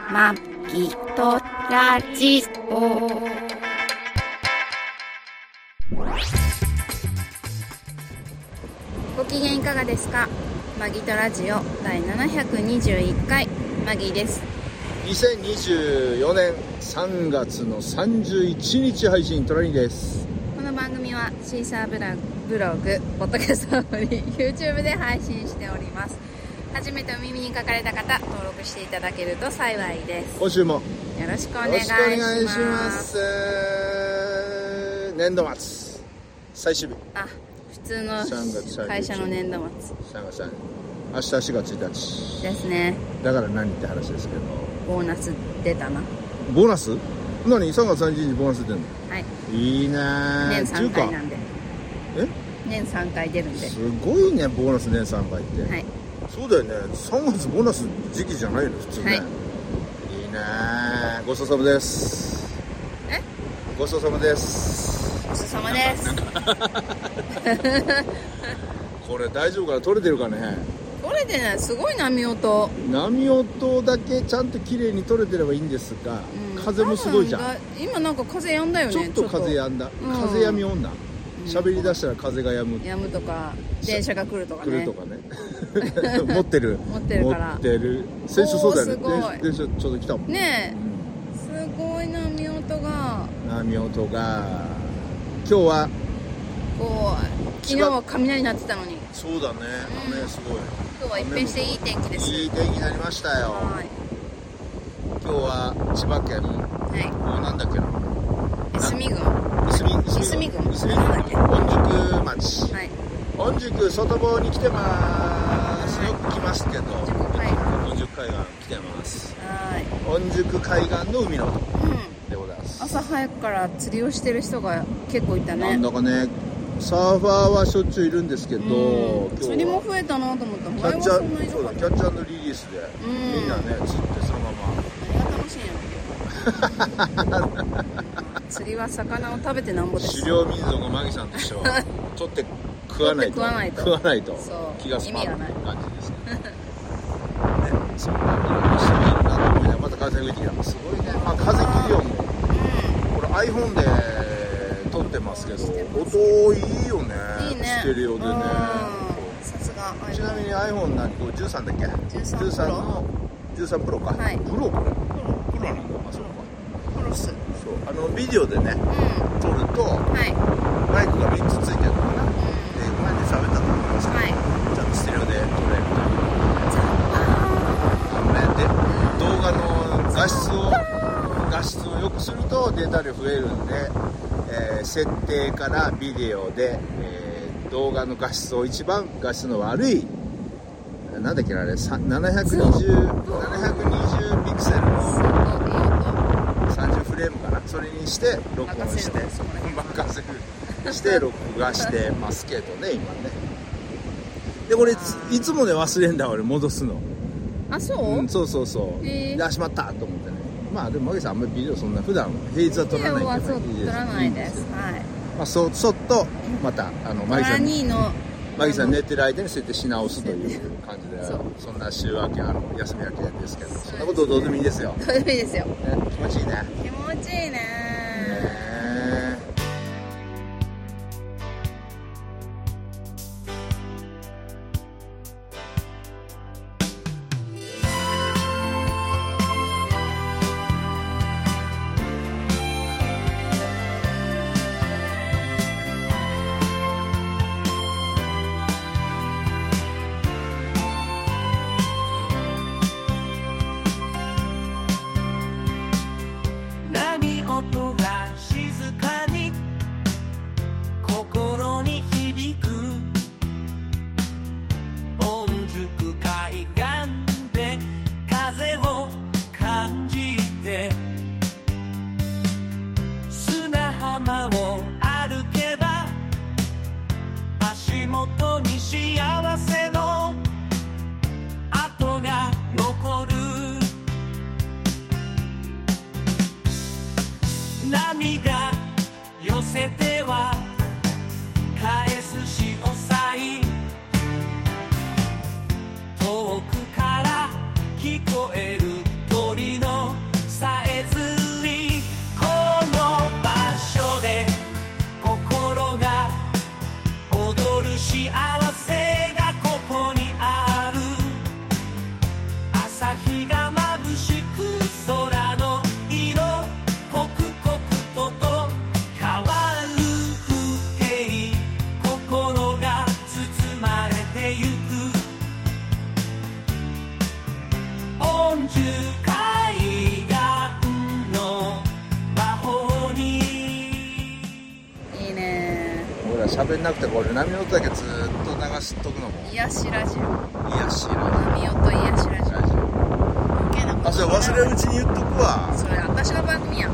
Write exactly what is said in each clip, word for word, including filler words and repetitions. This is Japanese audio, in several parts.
まきとラジオ。ご機嫌いかがですか。マギとラジオ第ななひゃくにじゅういっかい、マギーです。 にせんにじゅうよねんさんがつのさんじゅういちにち配信、トラニーです。 この番組はシーサーブログ、ブログポッドキャストアプリ YouTube で配信しております。初めてお耳に書かれた方、登録していただけると幸いです。 今週もよろしくお願いします。 よろしくお願いします。年度末最終日。 あ、普通の会社の年度末。 さんがつさんじゅう明日しがつついたちですね。 だから何って話ですけど、 ボーナス出たな。 ボーナス？何？さんがつさんじゅうにちボーナス出るの？ はい。 いいな。 年さんかいなんで。 え？年さんかい出るんで。 すごいね、ボーナス年さんかいって。 はい。そうだよね。さんがつボーナス時期じゃないの普通ね。はい。いいな。ごちそうさまです。 え？ ごちそうさまです。 ごちそうさまです。 これ大丈夫かな？撮れてるかね？ 撮れてない。すごい波音。 波音だけちゃんと綺麗に撮れてればいいんですが、うん、風もすごいじゃん。 今なんか風やんだよね。 ちょっと風やんだ。うん、風やみ女。喋り出したら風がやむ。 やむとか、電車が来るとかね。 来るとかね。持ってる。 持ってるから。 持ってる。先週そうだよね。 すごい。 電車ちょうど来たもんねえ、うん。すごい波音が。 波音が。今日は。 こう昨日は雷鳴ってたのに。 そうだね。雨、うん、すごい。 今日は一変していい天気です。 いい天気になりましたよ。はい。今日は千葉県。はい。なんだっけな。 いすみ郡。 いすみ郡。 いすみ郡。 いすみ郡。御宿町。はい。御宿外房に来てます。よく来ますけど。御宿海岸来てます。はい。御宿海岸の海の音。うん。でございます。 朝早くから釣りをしてる人が結構いたね。 なんだかね。サーファーはしょっちゅういるんですけど、 うん、釣りも増えたなと思った。 キャッチャー、そうだ、キャッチャーリリースで、うん、みんなね釣ってそのまま。何が楽しいんやろ。釣りは魚を食べてなんぼです。 狩猟民族マギさんとしては取って食わないと食わないと食わないと気が済まない感じですけどね。そんなにしてもいいなと思いながら、また風吹いてきた。すごいね。まあ風切り音も、うん、これ iPhone で撮ってますけど、音いいよね。 いいね。 ステレオでね。 さすが。 ちなみに iPhone 何？これじゅうさんだっけ？ じゅうさんプロ。 のじゅうさんプロか。 はい。 プロこれ。プロなんだ。あ、そうか。プロス。そう。あのビデオでね、うん、撮ると、はい、マイクがみっつついてるのかな。うん、で前で喋ったと思いますけど、はい、ちゃんとステレオで撮れるという。あのね、で動画の画質を画質を良くするとデータ量増えるんで。えー、設定からビデオで、えー、動画の画質を一番画質の悪いなんだっけなあれななひゃくにじゅうピクセルのさんじゅうフレームかな、それにして録音して任せるして録画してますけどね今ね。でこれいつもね忘れんだ俺戻すの。 あ、そう、 うん、そうそうそうであしまったと思ってね。まあでもマギさんあんまりビデオそんな普段平日は撮らないけど、 撮らないです。はい。 まあそそっとまたあのマギさんにのマギさん寝てる間に設定し直すという感じで、そ, そんな週明けあの休み明けですけど、そんなことどうでもいいですよ。 どうでもいいですよ。 ね、気持ちいいね。 気持ちいいね。ね波が寄せては返す潮騒、遠くから聞こえる鳥の樹海岸の魔法に。 いいね。 俺ら喋んなくてこれ波音だけずっと流しとくのも癒しラジオ。 癒しラ波音癒しラジオ。 ジオ。あ、それ忘れるうちに言っとくわ。 それ私の番組やん。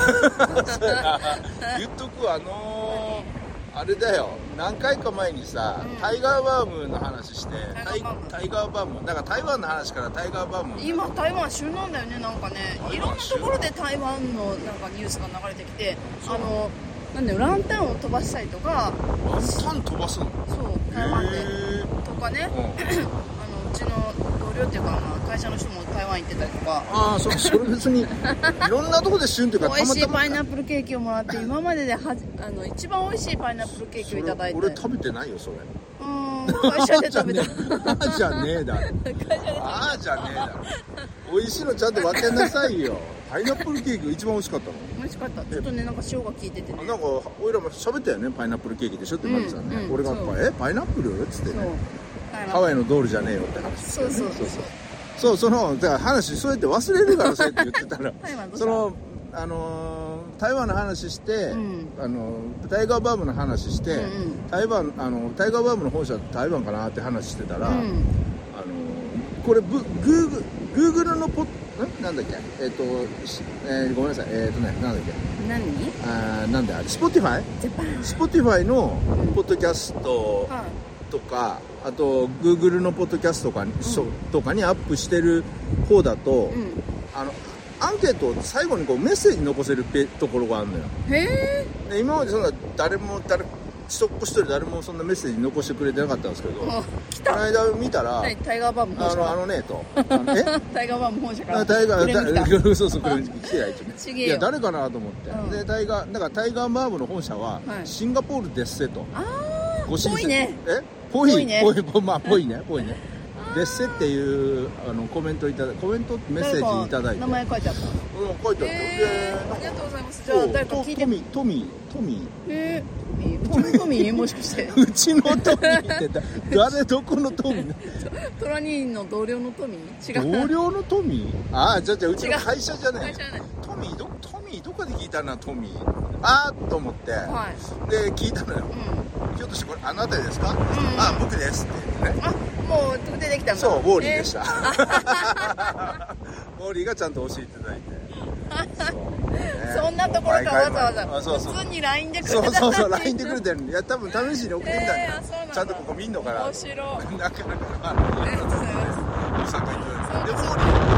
言っとくわ。あのー、あれだよ、何回か前にさ、うん、タイガーバームの話して、タイガーバーム、タイガーバーム、だから台湾の話からタイガーバーム。今台湾旬なんだよね、なんかね、いろんなところで台湾のなんかニュースが流れてきて、あのなんだよ、ランタンを飛ばしたりとか。 ランタン飛ばすの？ そう、台湾でとかね、うん、あのうちの同僚っていうか、まあ、会社の人も台湾行ってたりとか。 ああ、それそれ別にいろんなとこで旬っていうか、 美味しいパイナップルケーキをもらって、今までではあの一番美味しいパイナップルケーキをいただいて。 俺食べてないよそれ。 うーん、会社で食べた。 ああじゃねえだろ。ああじゃねえだろ。美味しいのちゃんと分けなさいよ。パイナップルケーキが一番美味しかったの。 美味しかった。ちょっとね、なんか塩が効いててね。 なんか俺らも喋ったよね、パイナップルケーキでしょって言われてたね、うんうん、俺がえパイナップルっつってね、ハワイのドールじゃねえよって話、ね、 そうそうそうそうそうそのだから話そうやって忘れるからそうやって言ってたらそのあの台湾の話して、うん、あのタイガーバームの話して、うんうん、台湾あのタイガーバームの本社台湾かなって話してたら、うん、あのこれグーググーグルのポッなんだっけえっ、ー、と、えー、ごめんなさいえっ、ー、とねなんだっけ何あなんだあれスポティファイスポティファイのポッドキャストとか、うん、あとグーグルのポッドキャストとかに、うん、とかにアップしてる方だと、うん、あのアンケートを最後にこうメッセージ残せるところがあるのよ。 へえ。 今までそんな誰も誰一人一人誰もそんなメッセージ残してくれてなかったんですけど、この間見たらタイガーバーム本社あのあのねとえタイガーバーム本社からタイガーそうそうこれ来てないとねいや誰かなと思って、 うん、 でタイガーだからタイガーバームの本社はシンガポールですせと、 ああぽいねえぽいぽいねぽいまあぽいねぽいねですせっていうあのコメントいただコメントメッセージいただいて名前書いてあった。 うん書いてあった。 えー、ありがとうございます。じゃあ誰か聞いてトミートミートミーえー、トミートミーもしかしてうちのトミーって誰どこのトミートラニーの同僚のトミー違う同僚のトミーああじゃあじゃあうちの会社じゃない会社じゃないトミーどトミーどこで聞いたなトミーあーと思って、はい、で聞いたのよ、うん、ひょっとしてこれあなたですか、うん、あ僕ですって言ってねあもう特定できたんだそうウォーリーでした、えー、ウォーリーがちゃんと教えていただいてそうね、そんなところからわざわざあそうそう普通に ライン でくれてそうそうそう ライン でくれてるいや多分試しに送ってみたんだよ、 えー、 ちゃんとここ見んのかな面白いなかなかありがとうございますお酒いただいてでウォーリ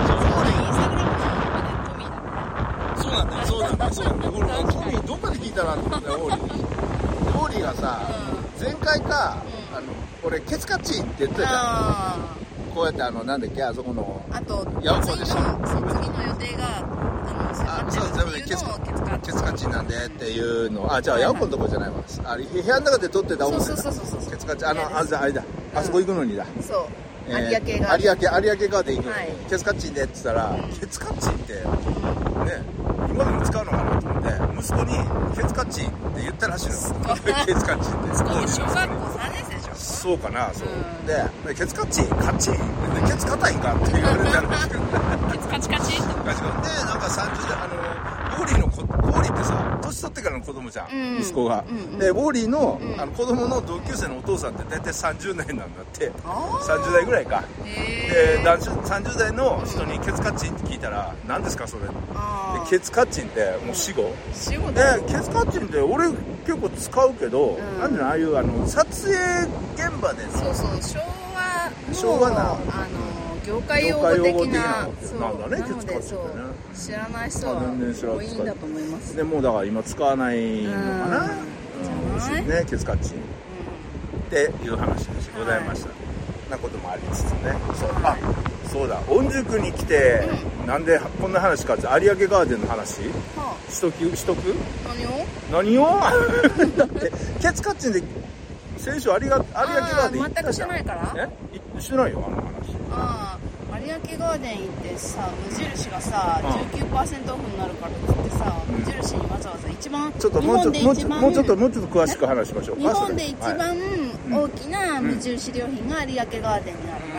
ーそうなんだよそうなんだよそうなんだよ俺トミーどこで聞いたなと思ったよウォーリーウォーリーがさ、うん、前回か、うん、あの俺ケツカッチンって言ってたじゃんこうやってあのなんだっけあそこのあとヤオコでしょ次の予定があのそう全部でケツケツカッチンなんでっていうのあじゃあヤオコのとこじゃないわあれ部屋の中で撮ってた音声そうそうそうそうケツカッチンあのあれだあれだあそこ行くのにだそう有明ガーデン有明有明ガーデン行くのにケツカッチンでって言ったらケツカッチンってね今でも使うのかなと思って息子にケツカッチンって言ったらしいのケツカッチンって小学校さんねん生でしょそうかなそうでケツカッチンカッチンケツ硬いんかって言われたらしくてケツカチカチってでなんかさんじゅう代あのウォーリーの子ウォーリーってさ年取ってからの子供じゃん、うん、息子が、うんうん、でウォーリーの、うん、あの子供の同級生のお父さんって大体さんじゅう代なんだってさんじゅう代ぐらいかでさんじゅう代の人にケツカッチンって聞いたら何ですかそれでケツカッチンってもう死後死後でケツカッチンって俺結構使うけど、うん、なんでああいうあの撮影現場でそうそう昭和の昭和なあの業界用語的なそうなんだねケツカッチンってね知らない人は多いんだと思いますでもうだから今使わないのかな、うん、ねケツカッチン、うん、っていう話でございました、はい、なこともありつつねそう、はい、あそうだ御宿に来て、うん、なんでこんな話かって有明ガーデンの話、はあ、しとくしとく何を何をだってケツカッチンで先週有明ガーデン行ったじゃん全くしてないからえしてないよあの話ああ有明ガーデン行ってさ無印がさ じゅうきゅうパーセント オフになるからって言ってさ、うん、無印にわざわざ一番ちょっともうちょっともうちょっともうちょっともうちょっと詳しく話しましょう日本で一番大きな無印良品が有明ガーデンになるか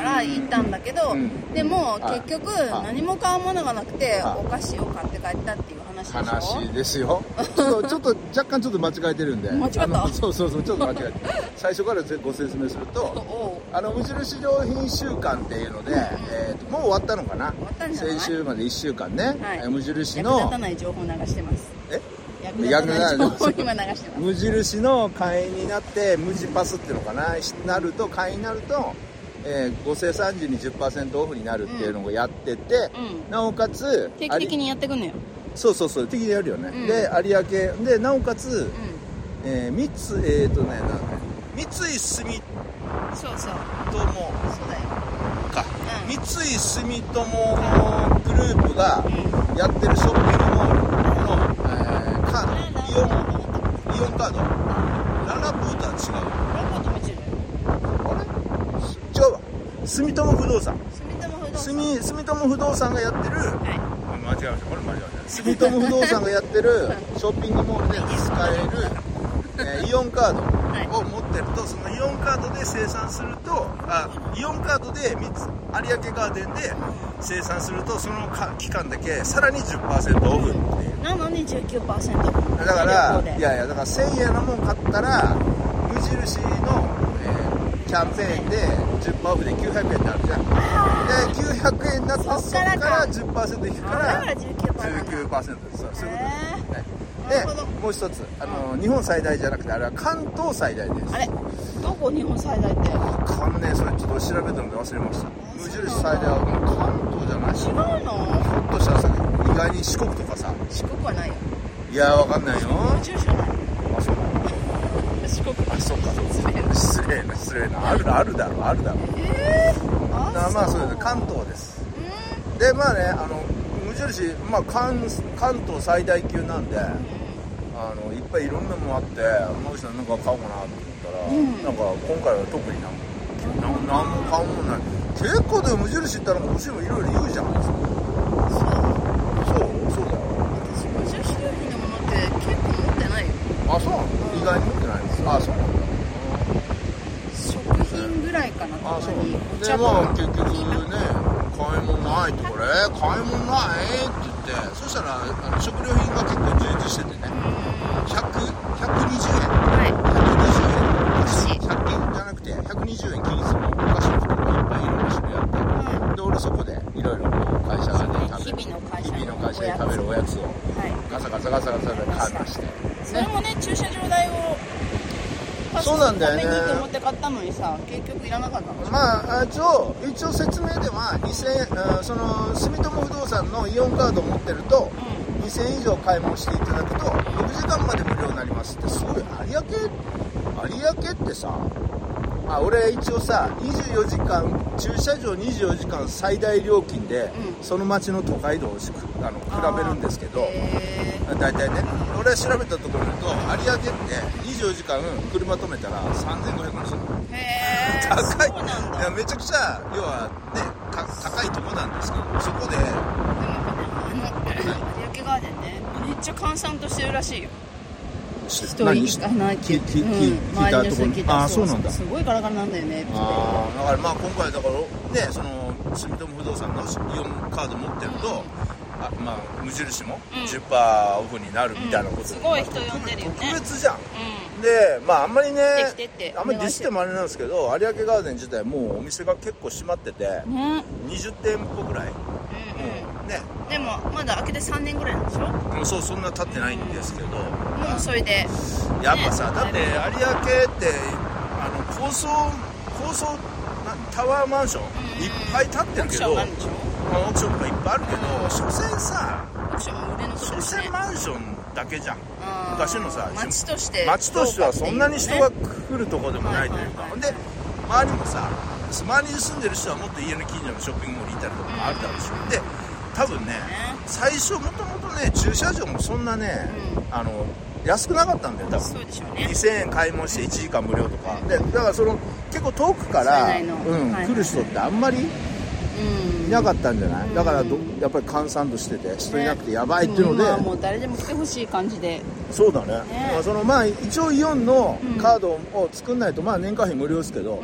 から行ったんだけど、うん、でも結局何も買うものがなくてお菓子を買って帰ったっていう話でしょ。 話ですよ。ちょっとちょっと若干ちょっと間違えてるんで。 間違った。 そうそうそう、ちょっと間違えて最初からご説明するとあの無印良品週間っていうので、うん、えー、ともう終わったのかな。 終わったんじゃない。 先週までいっしゅうかんね、はい、無印の役立たない情報流してます。 え役立たない情報今流してます。 無印の会員になって無地パスっていうのかな、なると会員になると、えー、ご生産時に じゅっパーセント オフになるっていうのをやってて、うん、なおかつ定期的にやってくんのよ。 そうそうそう、定期的にやるよね、うん、で有明でなおかつ、うん、えー、三つえっ、ー、とねなんか三井住そうそう友そうだよか、うん、三井住友のグループがやってるショッピングモールの、えー、カード、イオンイオンカード、ララポートは違う。 ララポート見てる。 あれ違うわ、住友不動産住友不動産住住友不動産がやってる、はい、間違えました、これ間違えました。住友不動産がやってるショッピングモールで使える、えー、イオンカードを持ってると、そのイオンカードで生産すると、あイオンカードで有明ガーデンで生産すると、その期間だけさらに じゅっパーセント オフっていう。 なのに じゅうきゅうパーセントだからいやいやだからせんえんのもん買ったら無印の、えー、キャンペーンで じゅっパーセント オフできゅうひゃくえんになるじゃん。できゅうひゃくえんになって、そこから じゅっパーセント 引くから じゅうきゅうパーセント です。そういうことですね。でもう一つ、あの、うん、日本最大じゃなくてあれは関東最大です。 あれどこ日本最大って。 かんねえ、それちょっと調べたので忘れました。無印最大は関東じゃない。 違うの。 ひょっとしたらさ、意外に四国とかさ。 四国はないよ。 いやわかんないよ。 無印はない。 あ、そうか。 四国。 あ、そうか。失礼な失礼な。あるあるだろあるだろ。 えー、あまあそうです。関東です。でまあね、あの無印、まあ、関, 関東最大級なんで、あのいっぱいいろんなものあって、マギさんなんか買おうかなと思ったら、うん、なんか今回は特になんか何も買うもんない。結構でも無印行ったら欲しいもいろいろ言うじゃん。そうそうそうだよ。 私無印良品のものって結構持ってないよ。 あ、そうなの、うん、意外に持ってないんです。あ、そうなんだ。 食品ぐらいかな。 あ、そうなんだ。でまあ結局ね、買い物ないって、これ買い物ないって言って、そしたらあの食料品が結構充実しててね、ひゃく、ひゃくにじゅうえん、はい、ひゃくにじゅうえん、ひゃく均じゃなくてひゃくにじゅうえん均一のお菓子の袋がいっぱいいろんな種類あって、うん、で俺そこでいろいろ会社で食べる、 日々の会社日々の会社で食べるおやつをガサガサガサガサで買いまして、 それもね、駐車場代をそうなんだよね。 ためにと思って買ったのにさ、結局いらなかったの。 まあ一応一応説明ではにせんえん、その住友不動産のイオンカードを持ってると、うん、にせんえん以上買い物していただくとろくじかんまで無料になりますって。すごい。有明有明ってさ、あ、俺一応さにじゅうよじかん駐車場にじゅうよじかん最大料金で、うん、その町の都会道をあの比べるんですけど、大体ね、俺は調べたところによると有明ってにじゅうよじかん車止めたらさんぜんごひゃくえんするの。 へー、 高い。 そうなんだ。 いやめちゃくちゃ要はねか高いとこなんですけど、そこででも有明ガーデンね、めっちゃ閑散としてるらしいよ。 人行かないっていう、 聞いたところに、ああそうなんだ。 すごいガラガラなんだよね。 ああ、だからまあ今回だからね、その住友不動産のイオンカード持ってると、あ、まあ無印も じゅっパーセント オフになるみたいなこと、うん、 すごい人呼んでるよね。 特別じゃん、うん、でまああんまりね、あんまりディスってもあれなんですけど、有明ガーデン自体もうお店が結構閉まってて、ね、にじゅってんぽぐらい、うんうんね、 でもまだ開けてさんねんぐらいなんでしょ。 もうそう、そんな経ってないんですけど、 もうそれでやっぱさ、ね、だって有明ってあの高層高層タワーマンションいっぱい建ってるけど、オークションとかいっぱいあるけど、所詮さ、所詮マンションだけじゃん。昔のさ、 街として街としてはそんなに人が来るとこでもないというか、ほんで周りもさ、周りに住んでる人はもっと家の近所のショッピングモールにいたりとかもあるだろうし、で多分ね、最初もともとね駐車場もそんなね、あの安くなかったんだよ多分。 そうでしょうね。 にせんえん買い物していちじかん無料とかで、だからその結構遠くから、うん、来る人ってあんまりいなかったんじゃない、うん、だからどやっぱり閑散としてて人いなくてやばいっていうので、ね、 うん、まあ、もう誰でも来てほしい感じで。 そうだね、ね、そのまあ一応イオンのカードを作んないと、まあ年会費無料ですけど、うんうん、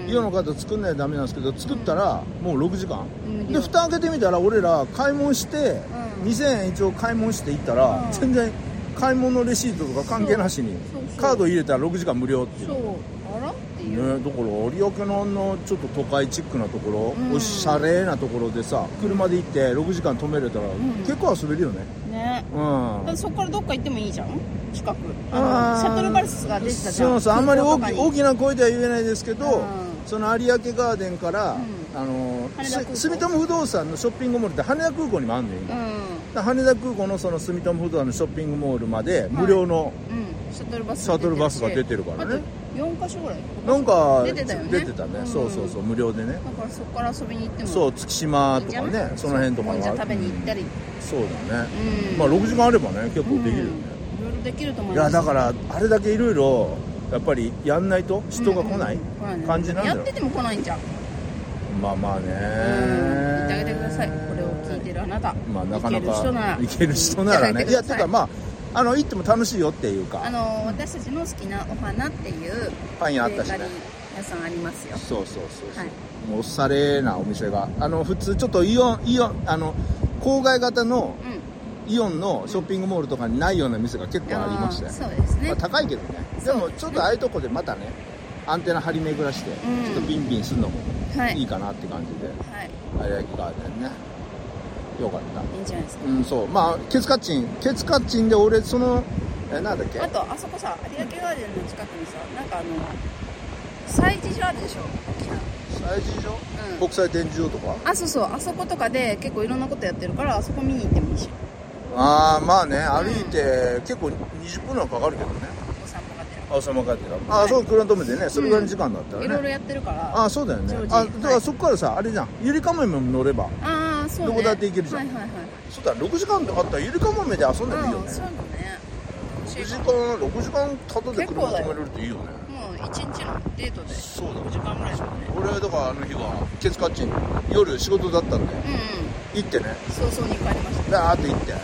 イオンの方作んないとダメなんですけど、作ったらもうろくじかん、うん、で蓋開けてみたら俺ら買い物して、うん、にせんえん一応買い物していったら、うん、全然買い物レシートとか関係なしにカード入れたらろくじかん無料っていう。 そうあらっていう、 ね、だから有明のあんなちょっと都会チックなところ、うん、おしゃれなところでさ車で行ってろくじかん止めれたら、うん、結構遊べるよね。 ね、うん、だってそこからどっか行ってもいいじゃん近く。 ああシャトルバスが出てたじゃん。 そうそうあんまり大き大きな声では言えないですけど、うん、その有明ガーデンから、うん、あの住友不動産のショッピングモールって羽田空港にもあるんだよ今、うん、羽田空港のその住友不動産のショッピングモールまで無料の、 うん、シャトルバスシャトルバスが出てるからね。 よんか所ぐらいなんか出てたよね。 出てたね、うん、そうそうそう無料でね。 だからそこから遊びに行ってもそう月島とかねその辺とかもんじゃ食べに行ったり、うん、 そうだね、うん、まあろくじかんあればね結構できるよね、 うん、いろいろできると思います。 いやだからあれだけいろいろやっぱりやんないと人が来ない感じなんだよ、 やってても来ないんじゃん。 まあまあね、うん、 言ってあげてくださいこれを聞いてるあなた。 まあなかなか行ける人なら行ける人ならねいやてかまああの行っても楽しいよっていうか、 あの私たちの好きなお花っていうパン屋あったしね、 屋さんありますよ。 そうそうそうそう、はい、もうおしゃれなお店があの普通ちょっとイオンイオンあの郊外型のイオンのショッピングモールとかにないような店が結構ありましたよ、 うん、そうですね、 まあ、高いけどね。でもちょっとああいうとこでまたねアンテナ張り巡らして、うん、ちょっとビンビンするのもいいかなって感じで、はい、有明ガーデンねよかった。 いいんじゃないですか。 うんそうまあケツカッチンケツカッチンで俺そのえなんだっけあとあそこさ有明ガーデンの近くにさなんかあの催事場あるでしょ大きな催事場、うん、国際展示場とか。 あそうそうあそことかで結構いろんなことやってるからあそこ見に行ってもいいし。 ああまあね歩いて、うん、結構にじゅっぷんはかかるけどね。 お散歩がてらあお散歩がてらあ、はい、そう車止めてねそれぐらいの時間だったらね、 うん、いろいろやってるからあそうだよね。あだからそこからさ、はい、あれじゃんゆりかもめも乗ればあそう、ね、 どこだって行けるじゃん、はいはいはい、そうだろくじかんあったらゆりかもめで遊んでもいいよね。 そうだねろくじかんろくじかんただで車止めれるっていいよね。 もういちにちのデートでそうだろくじかんぐらいでしょうね。 俺はだからあの日はケツカッチン夜仕事だったんで、うんうん、行ってね早々に帰りました。 バーって行って、はい、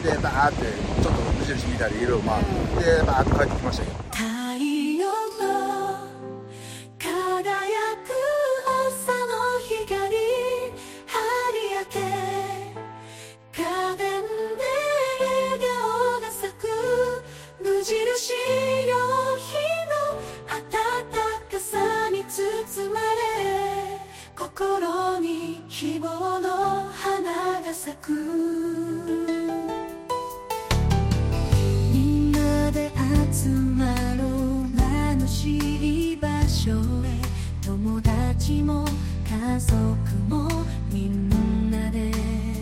でバーってちょっと無印見たりいろいろ回って、うん、でバーって帰ってきましたよ。 太陽の輝く朝の光張り当てガーデンで笑顔が咲く無印良品の温かさに包まれ心に希望の花が咲くみんなで集まろう楽しい場所へ友達も家族もみんなで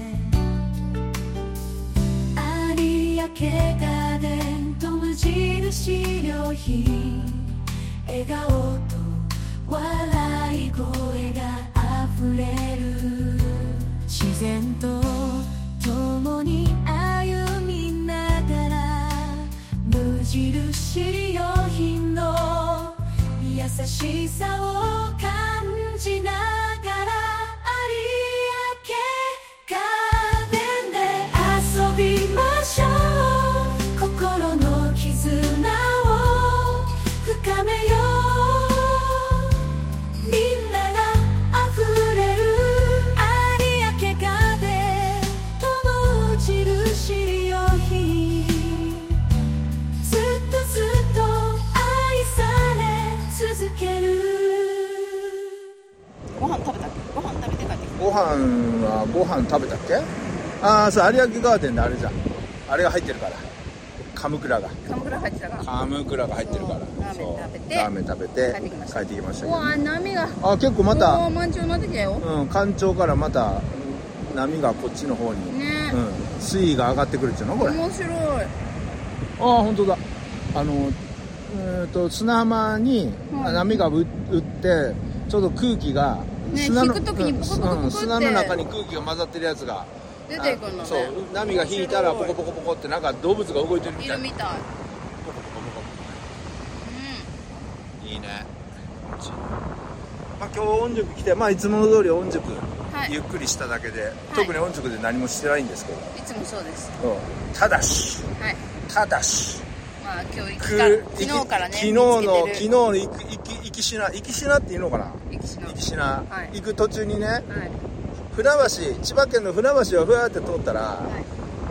有明ガーデンと無印良品笑顔と笑い声があふれる自然と共に歩みながら無印良品の優しさを感じながら有明ガーデンで遊びましょう心の絆を深めようみんなが溢れる有明ガーデンと無印良品ずっとずっと愛され続ける。 ご飯食べたっけ？ご飯食べて帰ってきた。 ご飯はご飯食べたっけ？ああそう有明ガーデンであれじゃんあれが入ってるからカムクラがカムクラ入ってたからカムクラが入ってるからラーメン食べてラーメン食べて帰ってきました。帰ってきましたけど、 うわ波があ結構またもう満潮になってきたよ。 うん干潮からまた波がこっちの方に、ねうん、水位が上がってくるっていうのこれ面白い。ああ本当だあのえーと砂浜に波が打ってちょうど空気が、 ね、 砂の引く時にポコポコポコって、うん、 砂の中に空気が混ざってるやつが出てくるのね。 そう波が引いたらポコポコポコってなんか動物が動いてるみたいな。 いるみたい。 ポコポコポコ、うん、いいね。まあ今日御宿来てまあいつもの通り御宿、はい、ゆっくりしただけで、はい、特に御宿で何もしてないんですけど。 いつもそうです。 うん、ただし、 はい、 ただし、 まあ今日昨日からね昨日の昨日の行く行き行きしな行きしなっていうのかな行きしな行きしな、 はい、 行く途中にね、 はい、 船橋千葉県の船橋をふわって通ったら、はい、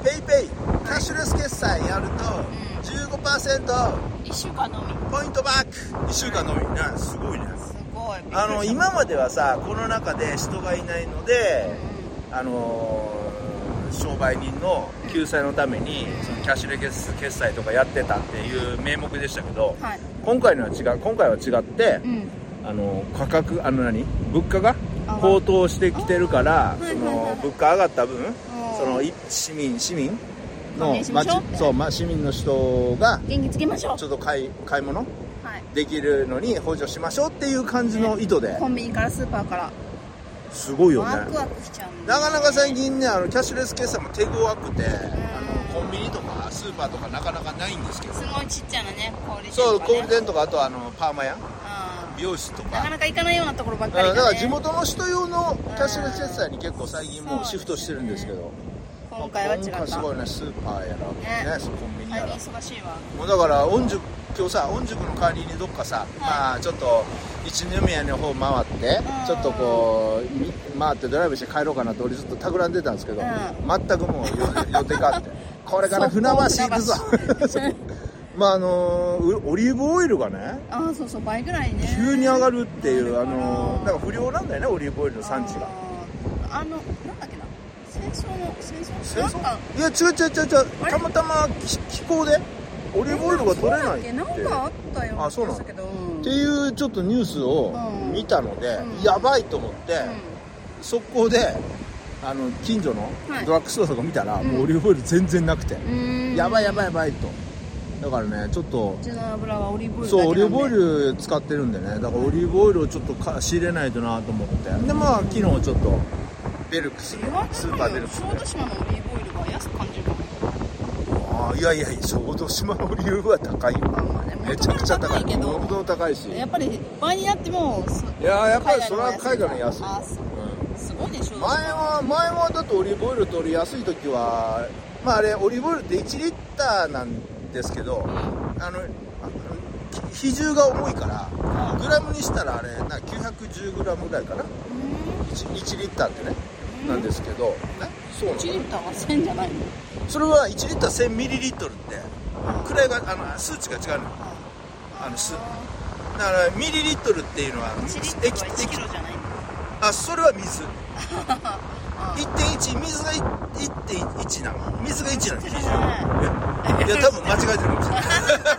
ペイペイキャッシュレス決済やると じゅうごパーセント、 うん、いっしゅうかんのみポイントバックいっしゅうかんのみね、すごいね。 すごい。 あの今まではさこの中で人がいないので、うん、あの商売人の救済のためにそのキャッシュレス決済とかやってたっていう名目でしたけど、はい、今回のは違う今回は違って、うん、あの価格あの何物価が高騰してきてるから、その物価上がった分、その市民市民の町そうま市民の人が元気つけましょう。 ちょっと買い買い物、はい、できるのに補助しましょうっていう感じの意図で、 ね、コンビニからスーパーからすごいよね。 ワクワクしちゃう、ね、 なかなか最近ねあのキャッシュレス決済も手強くて、あのコンビニとかスーパーとかなかなかないんですけど、 すごいちっちゃなね小売店とか、ね、 そう小売店とか、あとあのパーマ屋、美容室とかなかなか行かないようなところばっかりだね。 だから地元の人用のキャッシュレス決済に結構最近もうシフトしてるんですけど、 今回は違った。 今回すごいね、スーパーやら、ねね、コンビニやら、 忙しいわ。 もうだから御宿今日さ御宿の代わりにどっかさ、はい、まあちょっと一宮の方回って、ちょっとこう回ってドライブして帰ろうかなと俺ずっと企んでたんですけど、うん、全くもう予定があってこれから船橋行くぞまああのー、オリーブオイルがね、 あそうそう倍ぐらいね急に上がるっていう、あのー、なんか不良なんだよねオリーブオイルの産地が。 あのなんだっけな、戦争の戦争戦争いや違う違う違う違う、たまたま気候でオリーブオイルが取れないって、 なんかあったような気がしたけど、 っていうちょっとニュースを見たので、うん、やばいと思って、うん、速攻であの近所のドラッグストアとか見たら、はい、もうオリーブオイル全然なくて、うん、やばいやばいやばいと。だからねちょっとうちの油はオリーブオイルだけそうオリーブオイル使ってるんでね、だからオリーブオイルをちょっとか仕入れないとなと思って、でまあ昨日ちょっとベルクスでスーパーベルクスで小豆島のオリーブオイルが安く感じるかも。 あいやいや小豆島のオリーブは高いよ、まあまあね、めちゃくちゃ高いけどもともと高いし、 やっぱり倍になってもいややっぱりそれは海外の安い。 あそう、うん、すごいでしょ。 前は前はだってオリーブオイル取りやすい時はまああれオリーブオイルっていちリッターなんですけど、うん、あの比重が重いからグラムにしたらあれなきゅうひゃくじゅうグラムぐらいかな、うん、1, いちリッターってね、うん、なんですけど、ね、そうなのいちリッターはせんじゃないの。 それはいちリッターせんミリリットルって位があの数値が違うのよ。あの数だからミリリットルっていうのは液体いちキロじゃない。 あそれは水いってんいち 水が いってんいち なの。水がいちなの。いや多分間違えてるかもしれない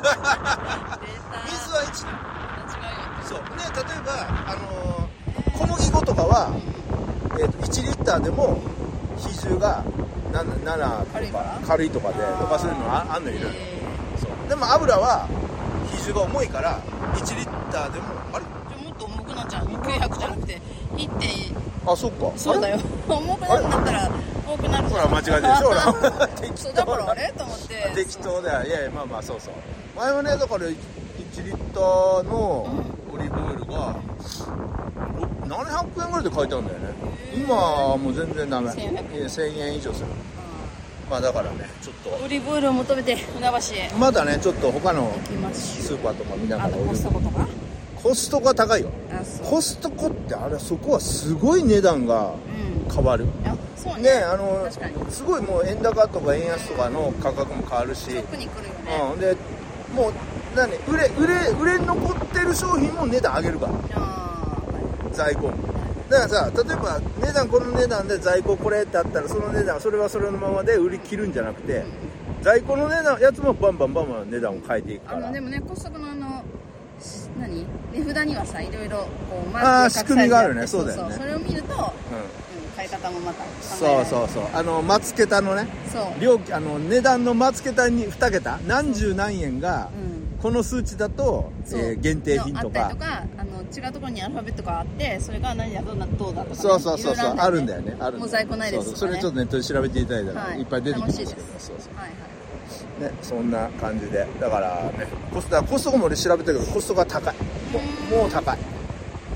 水はいちなの。そうね、例えばあのー、小麦粉とかは、えー、といちリッターでも比重がななとか軽いとかでとかそういうのはあんのいるの。そうでも油は比重が重いからいちリッターでもあれじゃもっと重くなっちゃう。きゅうひゃくじゃなくて いってんあそっかそうだよ重くなくなったら多くなるじゃん。 ほら間違えてるでしょそうだからあれと思って適当だよ。いやいやまあまあそうそう前はねだからいちリッターのオリーブオイルがななひゃくえんぐらいで買えたんだよね。今はもう全然ダメ。せんえん以上する。まあだからねちょっとオリーブオイルを求めて船橋へまだねちょっと他のスーパーとか見ながら。あとコストコとかコストコは高いよ。コストコってあれそこはすごい値段が変わる、うん、あそうね、ねあのすごいもう円高とか円安とかの価格も変わるし、 ショックに来るよね、 うん、でもう何売れ売れ売れ残ってる商品も値段上げるから、 あ在庫もだからさ、例えば値段この値段で在庫これってあったらその値段それはそれのままで売り切るんじゃなくて、うん、在庫の値段やつもバンバンバンバン値段を変えていくから。 あのでもねコストコのあの何値札にはさいろいろこうマークが隠されてあって、あ仕組みがあるね。そうだよね。 そうそうそれを見ると、うんうん、買い方もまたそうそうそうあの松桁のねそう料金あの値段の松桁にに桁何十何円が、うん、この数値だと、えー、限定品とかあったりとかあの違うところにアルファベットがあってそれが何だどうだとか、ね、 そうそうそうそうあるんだよね。あるもう在庫ないですとか、ね、 そうそうそれちょっとネットで調べていただいたら、はい、いっぱい出てきますけど、 楽しいです。 そうそう、 はいはいね、そんな感じでだからねコストコも俺調べたけどコストコが高いもうもう高い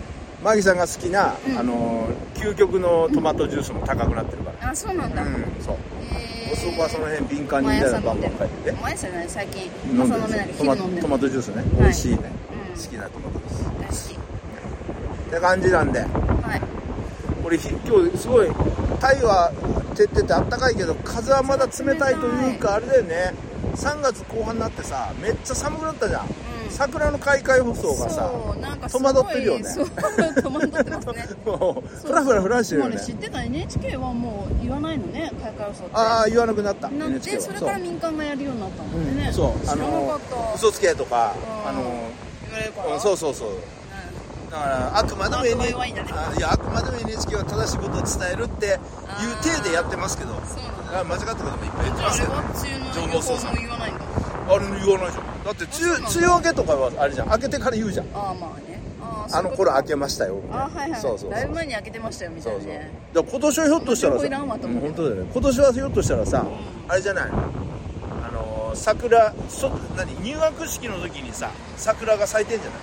マギさんが好きな、 うん、 あの究極のトマトジュースも高くなってるから、 うん、あ、そうなんだ、うん、 そう、えー、そこはその辺敏感にみたいなバンバン書いてて、 毎朝ね、最近朝飲めないけど昼飲んでるトマトジュースね、美味しいね、はい、好きなトマトジュース好きって感じなんで、はい、これ今日すごいタイは照っててあったかいけど風はまだ冷たいというか、あれだよね、さんがつこう半になってさめっちゃ寒くなったじゃん、うん、桜の開会放送がさ戸惑ってるよね。 そう戸惑ってますねもうフラフラフラしてるよね。 もうね、知ってた エヌエイチケー はもう言わないのね、開会放送って。 ああ、言わなくなった。 なって、それから民間がやるようになったんだよね、うん、そう、 あの嘘つけとか、あの言われるから、 そうそうそう、だからあくまでも エヌエイチケー、いやあくまでも エヌエイチケー は正しいことを伝えるっていう体でやってますけど、間違ったこともいっぱい言ってますよね。情報操作も言わないんだ。あれ言わないじゃん。だって梅雨梅雨明けとかはあれじゃん、明けてから言うじゃん。ああ、まあね、ああの頃明けましたよみたいな。あ、はいはい、そうそうそう、だいぶ前に明けてましたよみたいなね。そうそう、だから今年はひょっとしたらさ、うん、本当だよね、今年はひょっとしたらさ、うん、あれじゃない、あのー、桜そ何入学式の時にさ桜が咲いてんじゃない。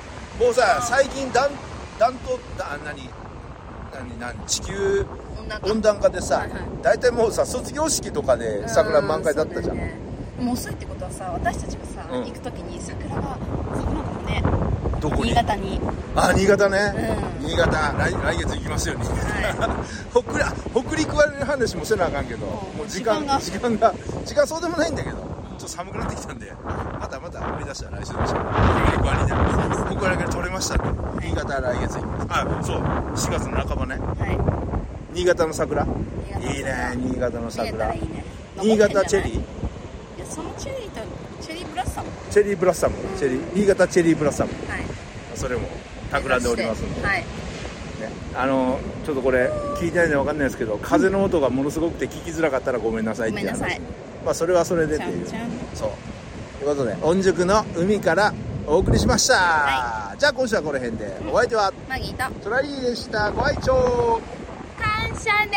もうさ最近だんだんとだ何何何地球温暖化でさ、はいはい、大体もうさ卒業式とかで桜満開だったじゃん。 もう遅いってことはさ、私たちがさ、うん、行くときに桜が咲くのかもね。 どこに？ 新潟に。 あ、新潟ね、うん、新潟 来, 来月行きますよね、はい、北, 北陸は話もせなあかんけど、もう時間時間が時間そうでもないんだけど、ちょっと寒くなってきたんで、またまた思い出したら来週でしょう。北陸はにね、北陸から取れましたんで、はい、新潟来月行きます。あ、そうしがつの半ばね、はい、新潟の桜、いいね、新潟の桜、いいね、新潟チェリー、 そのチェリーとチェリーブラッサム、 チェリーブラッサム、うん、チェリー新潟チェリーブラッサム、はい、それも企んでおりますので、はい、ね、あのちょっとこれ聞いてないんで分かんないですけど、風の音がものすごくて聞きづらかったらごめんなさいっていう話、まあそれはそれでっていう、そうということで御宿の海からお送りしました、はい、じゃあ今週はこの辺で、お相手はマギーとトラリーでした。ご愛聴感謝です。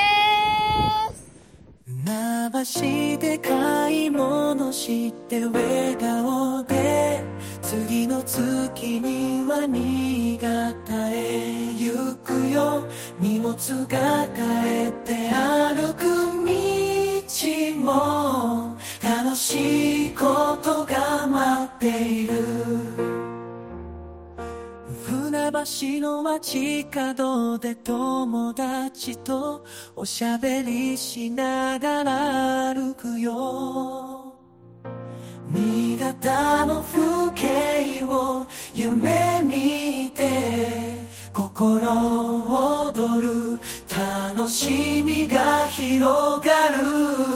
船橋で買い物して笑顔で、次の月には新潟へ行くよ。荷物が帰って歩く道も楽しいことが待っている。船橋の街角で友達とおしゃべりしながら歩くよ。新潟の風景を夢見て心躍る楽しみが広がる。